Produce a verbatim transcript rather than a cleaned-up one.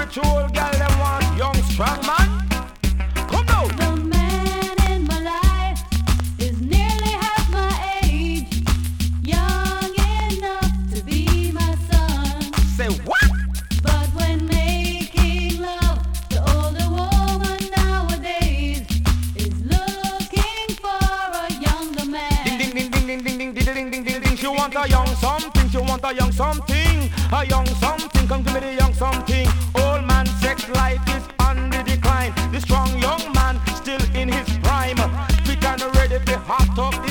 true old girl them want young strong man. Come now. The man in my life is nearly half my age, young enough to be my son. Say what? But when making love, the older woman nowadays is looking for a younger man. Ding ding ding ding ding ding ding ding ding ding ding ding. She want a young something. She want a young something. A young something. Come give me the young something. Old man sex life is on the decline. The strong young man still in his prime. Fit and ready to hot up the